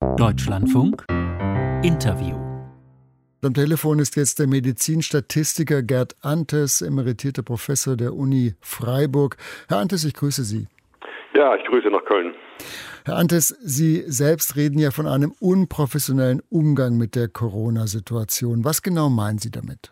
Deutschlandfunk Interview. Am Telefon ist jetzt der Medizinstatistiker Gerd Anthes, emeritierter Professor der Uni Freiburg. Herr Anthes, ich grüße Sie. Ja, ich grüße nach Köln. Herr Anthes, Sie selbst reden ja von einem unprofessionellen Umgang mit der Corona-Situation. Was genau meinen Sie damit?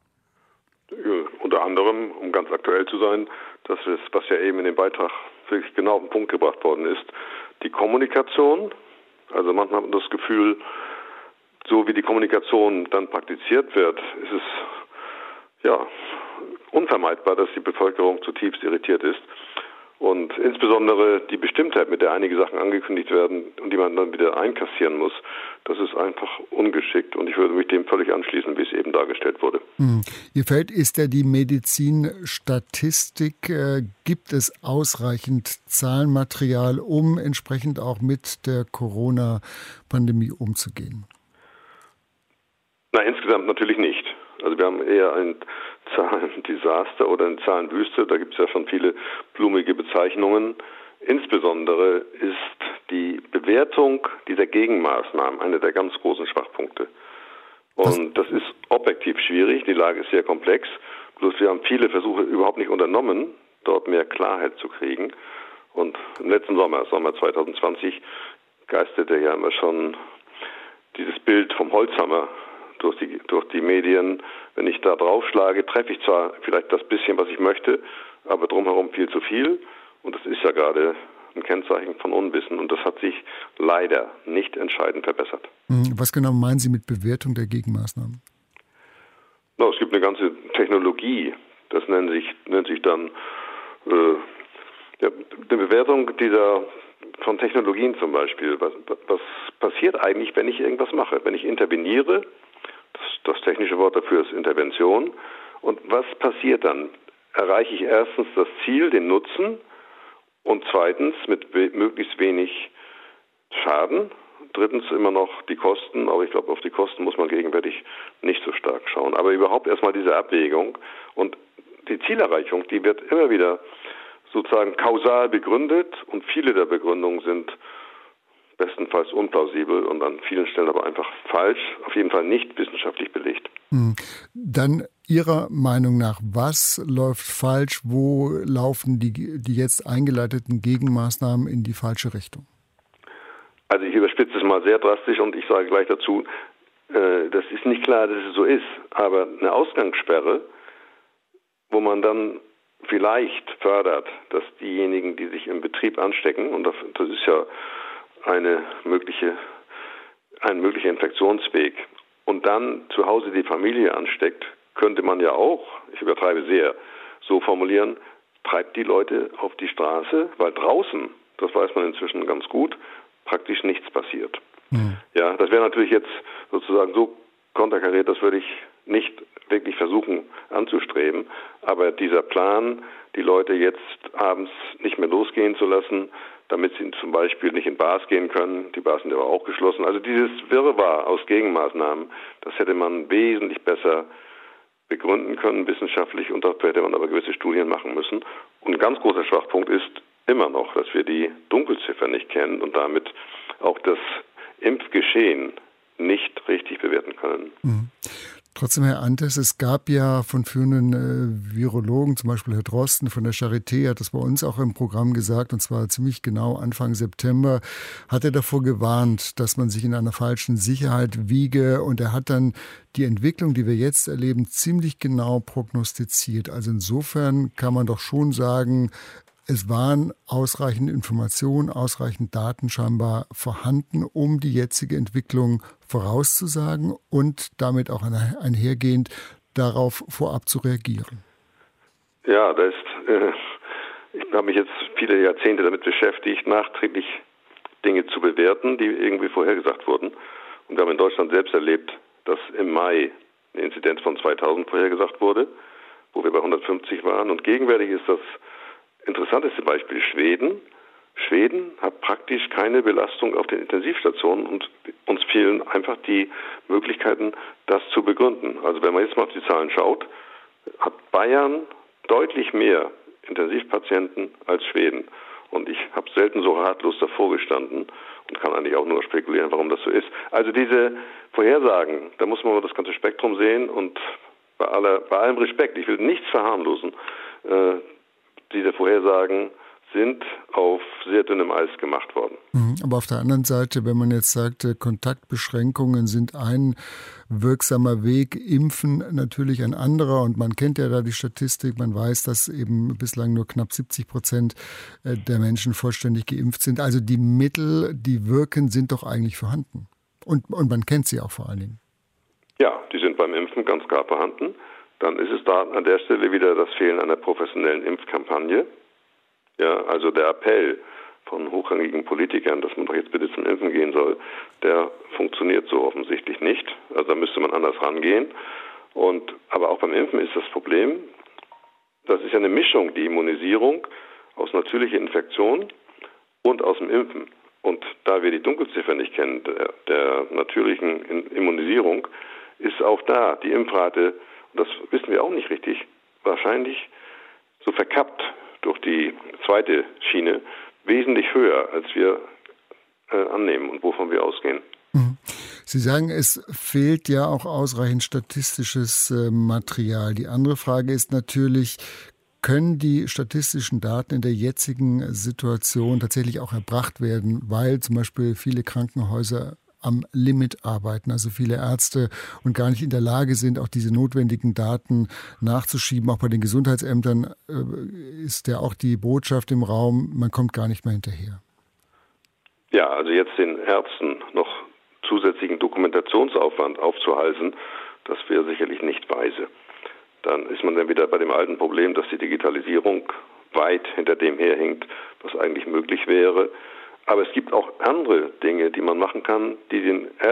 Unter anderem, um ganz aktuell zu sein, das ist, was ja eben in dem Beitrag wirklich genau auf den Punkt gebracht worden ist, die Kommunikation. Also manchmal hat man das Gefühl, so wie die Kommunikation dann praktiziert wird, ist es ja unvermeidbar, dass die Bevölkerung zutiefst irritiert ist. Und insbesondere die Bestimmtheit, mit der einige Sachen angekündigt werden und die man dann wieder einkassieren muss, das ist einfach ungeschickt. Und ich würde mich dem völlig anschließen, wie es eben dargestellt wurde. Ihr Feld ist ja die Medizinstatistik. Gibt es ausreichend Zahlenmaterial, um entsprechend auch mit der Corona-Pandemie umzugehen? Na, insgesamt natürlich nicht. Also wir haben eher ein Zahlendesaster oder eine Zahlenwüste. Da gibt es ja schon viele blumige Bezeichnungen. Insbesondere ist die Bewertung dieser Gegenmaßnahmen eine der ganz großen Schwachpunkte. Und das ist objektiv schwierig. Die Lage ist sehr komplex. Bloß wir haben viele Versuche überhaupt nicht unternommen, dort mehr Klarheit zu kriegen. Und im letzten Sommer 2020, geisterte ja immer schon dieses Bild vom Holzhammer durch die Medien. Wenn ich da draufschlage, treffe ich zwar vielleicht das bisschen, was ich möchte, aber drumherum viel zu viel. Und das ist ja gerade ein Kennzeichen von Unwissen. Und das hat sich leider nicht entscheidend verbessert. Was genau meinen Sie mit Bewertung der Gegenmaßnahmen? Na, es gibt eine ganze Technologie. Das nennt sich dann die Bewertung von Technologien zum Beispiel. Was passiert eigentlich, wenn ich irgendwas mache? Wenn ich interveniere, das technische Wort dafür ist Intervention. Und was passiert dann? Erreiche ich erstens das Ziel, den Nutzen, und zweitens mit möglichst wenig Schaden. Drittens immer noch die Kosten, aber ich glaube, auf die Kosten muss man gegenwärtig nicht so stark schauen. Aber überhaupt erstmal diese Abwägung und die Zielerreichung, die wird immer wieder sozusagen kausal begründet und viele der Begründungen sind bestenfalls unplausibel und an vielen Stellen aber einfach falsch, auf jeden Fall nicht wissenschaftlich belegt. Dann Ihrer Meinung nach, was läuft falsch? Wo laufen die jetzt eingeleiteten Gegenmaßnahmen in die falsche Richtung? Also ich überspitze es mal sehr drastisch und ich sage gleich dazu, das ist nicht klar, dass es so ist, aber eine Ausgangssperre, wo man dann vielleicht fördert, dass diejenigen, die sich im Betrieb anstecken, und das ist ja ein möglicher Infektionsweg, und dann zu Hause die Familie ansteckt, könnte man ja auch, ich übertreibe sehr, so formulieren, treibt die Leute auf die Straße, weil draußen, das weiß man inzwischen ganz gut, praktisch nichts passiert. Ja, das wäre natürlich jetzt sozusagen so konterkariert, das würde ich nicht wirklich versuchen anzustreben, aber dieser Plan, die Leute jetzt abends nicht mehr losgehen zu lassen, damit sie zum Beispiel nicht in Bars gehen können, die Bars sind aber auch geschlossen. Also dieses Wirrwarr aus Gegenmaßnahmen, das hätte man wesentlich besser begründen können, wissenschaftlich, und dafür hätte man aber gewisse Studien machen müssen. Und ein ganz großer Schwachpunkt ist immer noch, dass wir die Dunkelziffer nicht kennen und damit auch das Impfgeschehen nicht richtig bewerten können. Trotzdem, Herr Anthes, es gab ja von führenden Virologen, zum Beispiel Herr Drosten von der Charité, hat das bei uns auch im Programm gesagt, und zwar ziemlich genau Anfang September, hat er davor gewarnt, dass man sich in einer falschen Sicherheit wiege, und er hat dann die Entwicklung, die wir jetzt erleben, ziemlich genau prognostiziert. Also insofern kann man doch schon sagen, es waren ausreichend Informationen, ausreichend Daten scheinbar vorhanden, um die jetzige Entwicklung vorauszusagen und damit auch einhergehend darauf vorab zu reagieren. Ja, ich habe mich jetzt viele Jahrzehnte damit beschäftigt, nachträglich Dinge zu bewerten, die irgendwie vorhergesagt wurden. Und wir haben in Deutschland selbst erlebt, dass im Mai eine Inzidenz von 2000 vorhergesagt wurde, wo wir bei 150 waren. Und gegenwärtig ist das interessanteste Beispiel Schweden. Schweden hat praktisch keine Belastung auf den Intensivstationen und uns fehlen einfach die Möglichkeiten, das zu begründen. Also wenn man jetzt mal auf die Zahlen schaut, hat Bayern deutlich mehr Intensivpatienten als Schweden. Und ich habe selten so ratlos davor gestanden und kann eigentlich auch nur spekulieren, warum das so ist. Also diese Vorhersagen, da muss man das ganze Spektrum sehen und bei allem Respekt, ich will nichts verharmlosen, diese Vorhersagen sind auf sehr dünnem Eis gemacht worden. Aber auf der anderen Seite, wenn man jetzt sagt, Kontaktbeschränkungen sind ein wirksamer Weg, Impfen natürlich ein anderer, und man kennt ja da die Statistik, man weiß, dass eben bislang nur knapp 70% der Menschen vollständig geimpft sind. Also die Mittel, die wirken, sind doch eigentlich vorhanden. Und man kennt sie auch vor allen Dingen. Ja, die sind beim Impfen ganz klar vorhanden. Dann ist es da an der Stelle wieder das Fehlen einer professionellen Impfkampagne. Ja, also der Appell von hochrangigen Politikern, dass man doch jetzt bitte zum Impfen gehen soll, der funktioniert so offensichtlich nicht. Also da müsste man anders rangehen. Aber auch beim Impfen ist das Problem, das ist ja eine Mischung, die Immunisierung aus natürlicher Infektion und aus dem Impfen. Und da wir die Dunkelziffer nicht kennen, der natürlichen Immunisierung, ist auch da die Impfrate, das wissen wir auch nicht richtig, wahrscheinlich so verkappt durch die zweite Schiene, wesentlich höher, als wir annehmen und wovon wir ausgehen. Sie sagen, es fehlt ja auch ausreichend statistisches Material. Die andere Frage ist natürlich, können die statistischen Daten in der jetzigen Situation tatsächlich auch erbracht werden, weil zum Beispiel viele Krankenhäuser am Limit arbeiten, also viele Ärzte und gar nicht in der Lage sind, auch diese notwendigen Daten nachzuschieben. Auch bei den Gesundheitsämtern ist ja auch die Botschaft im Raum, man kommt gar nicht mehr hinterher. Ja, also jetzt den Ärzten noch zusätzlichen Dokumentationsaufwand aufzuhalsen, das wäre sicherlich nicht weise. Dann ist man dann wieder bei dem alten Problem, dass die Digitalisierung weit hinter dem herhinkt, was eigentlich möglich wäre. Aber es gibt auch andere Dinge, die man machen kann, die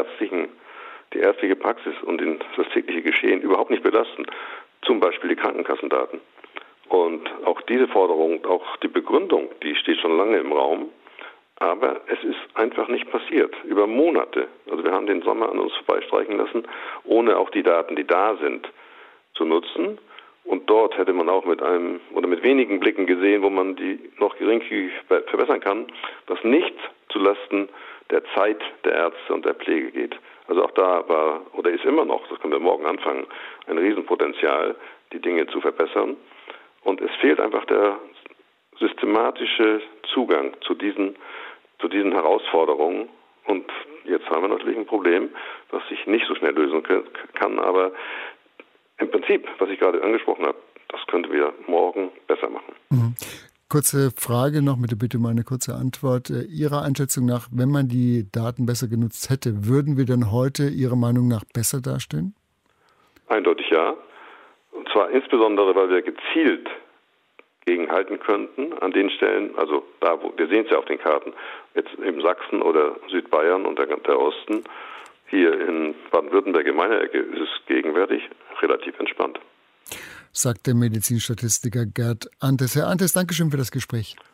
die ärztliche Praxis und das tägliche Geschehen überhaupt nicht belasten. Zum Beispiel die Krankenkassendaten. Und auch diese Forderung, auch die Begründung, die steht schon lange im Raum. Aber es ist einfach nicht passiert. Über Monate. Also wir haben den Sommer an uns vorbeistreichen lassen, ohne auch die Daten, die da sind, zu nutzen. Und dort hätte man auch mit wenigen Blicken gesehen, wo man die noch geringfügig verbessern kann, was nicht zulasten der Zeit der Ärzte und der Pflege geht. Also auch da ist immer noch, das können wir morgen anfangen, ein Riesenpotenzial, die Dinge zu verbessern. Und es fehlt einfach der systematische Zugang zu diesen Herausforderungen. Und jetzt haben wir natürlich ein Problem, was sich nicht so schnell lösen kann, aber im Prinzip, was ich gerade angesprochen habe, das könnten wir morgen besser machen. Kurze Frage noch, mit der Bitte um eine kurze Antwort. Ihrer Einschätzung nach, wenn man die Daten besser genutzt hätte, würden wir denn heute Ihrer Meinung nach besser dastehen? Eindeutig ja. Und zwar insbesondere, weil wir gezielt gegenhalten könnten an den Stellen, also da, wir sehen es ja auf den Karten, jetzt in Sachsen oder Südbayern und der Osten. Hier in Baden-Württemberg in meiner Ecke ist es gegenwärtig relativ entspannt. Sagt der Medizinstatistiker Gerd Anthes. Herr Anthes, Dankeschön für das Gespräch.